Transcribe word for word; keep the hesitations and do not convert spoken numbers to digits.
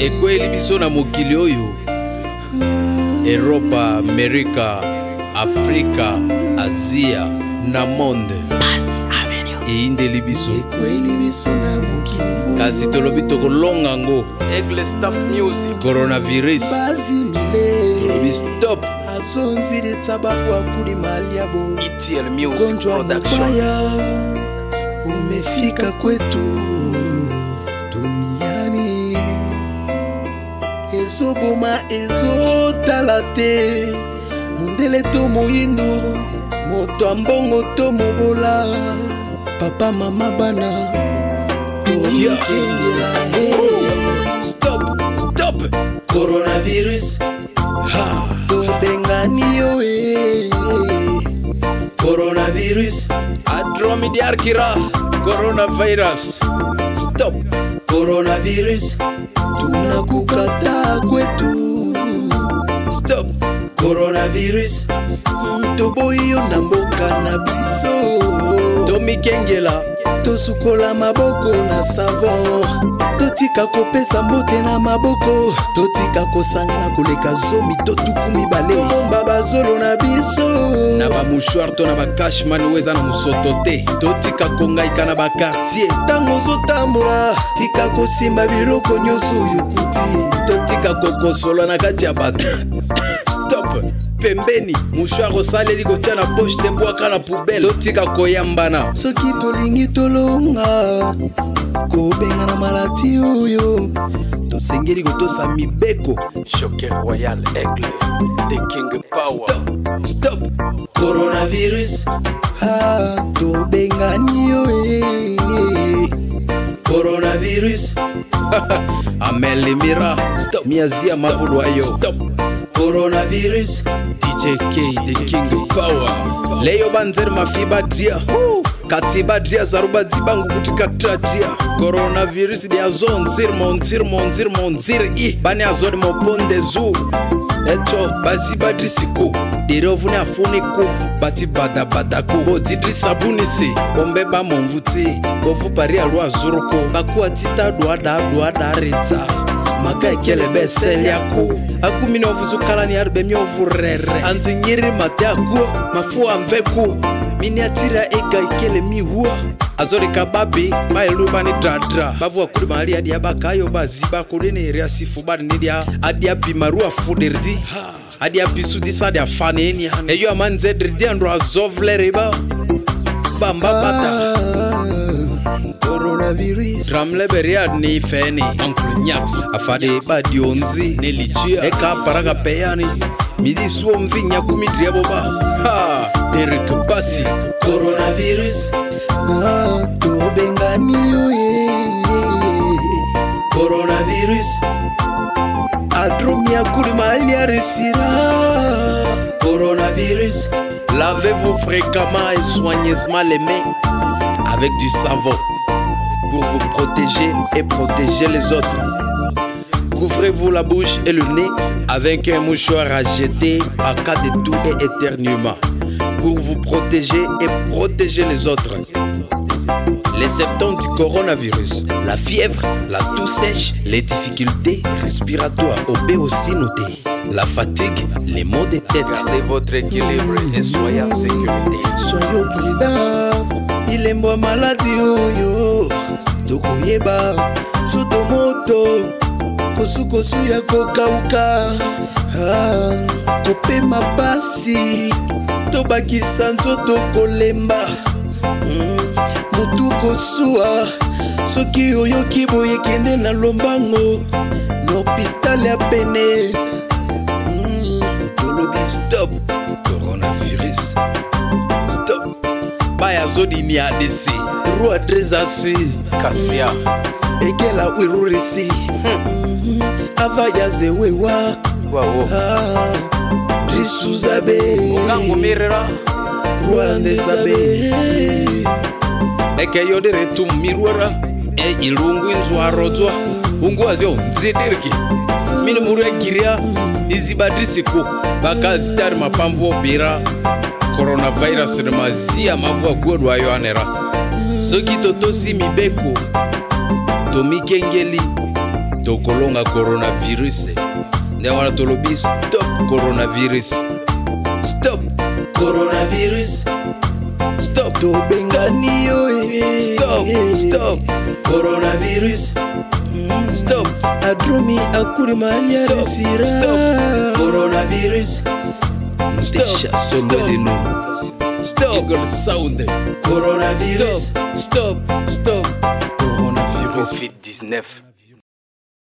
ekweli biso na mokili oyo Europa, Amerika, Afrika, Asia na monde eindeli biso ekweli biso na mokili kasi tolobi tokolonga ngo Aigle Staff Music coronavirus bazimile tolobi stop azonzile tabafu akuli mali yabo E T L Music Production umefika kwetu duniani ezoboma ezotala te mundele to moyindo moto ambongo to mobola papa mama bana toyekengela stop stop coronavirus ha tobengani yo e coronavirus Adromidiarkira coronavirus stop coronavirus tunakukata kwetu stop coronavirus toboyo na mboka na biso tomikengela tosukola maboko na savon totika kopesa mbote na maboko totika kosangana koleka zomi totukumi bale tomomba bazolo na biso na bamouchoir to na bakashman weza na mosoto te totika kongaika na bakartier ntango ozotambola tika kosimba biloko nyonso oyo kuti totika kokosola na kati ya bato stop pembeni mouchoir osaleli kotia na poche te bwaka na poubele totika koyambana soki tolingi tolonga kobenga na malati oyo tosengeli kotosa mibeko Choqué Royal Aigle The King Power stop, stop. coronavirus ah, tobengani yo e coronavirus amelimira stop miazia mavulwa yo stop coronavirus D J K The King Power leyo banzeri mafiba dia katiba dia zaruba zibangu kutika dia coronavirus dia zone zir monzir monzir monzir i bani azori moponde zu eto baziba drisiko derovune afoniko bati bada badako bodidri sabunisi bombe ba monvuti bovu pari alwa zuruko bakuwa tita doada doada reta maka ekele besel yako akumini ovuzukala ni arbe mi ovurere anzinyiri mate akuo mafu amveku miniatira ega ikele mi huo azori kababi maeluba ni dradra bavu akuri mahali adia bakayo baziba kuri ni ria sifu bari nidia adia bimarua fudirdi adia bisudi sa adia faneni eyo amanze dirdi andro azovle riba bamba bata coronavirus Dramle beriad ni feni Uncle Nyax afade badionzi nelijia eka paraga peyani midi suo mvinya kumidria boba ha Derek Basi coronavirus ah, tobengani yo e coronavirus adromia kuri mali ya resira coronavirus lavez-vous fréquemment et soigneusement les mains avec du savon pour vous protéger et protéger les autres. Couvrez-vous la bouche et le nez avec un mouchoir à jeter en cas de toux et éternuement pour vous protéger et protéger les autres. Les symptômes du coronavirus, la fièvre, la toux sèche, les difficultés respiratoires ont aussi noté. La fatigue, les maux de tête. Gardez votre équilibre et soyez en sécurité. soyons prudents ilembo maladi oyo tokoyeba soto moto kosukosu ya kokauka ah, kopema pasi tobakisa nzoto kolemba mm, motu kosuwa soki oyoki boye kende na lombango na hôpital ya pene mm, tolobi stop Coronavirus stop baya zodi ni A D C roi drezasi Cassia egela wirurisi hmm. avaya zewewa Wow ah, drisuzabe Ugangu mirera rwande zabe eke yodere tum mirwara e ilungu inzwarozwa ungu azio nzidirki mini muru egiria izibadrisiko bakazitari mapamvu obira coronavirus ne mazia mavu agwodwa yo anera soki totosi mibeko tomikengeli tokolonga coronavirus nde wana tolobi stop coronavirus stop coronavirus stop tobengani yo eh. stop stop coronavirus stop adromi akuri mali ya Stop. resira Stop. coronavirus Stop. stop stop Eagle Sound. coronavirus Stop, stop, stop. coronavirus covid dix-neuf.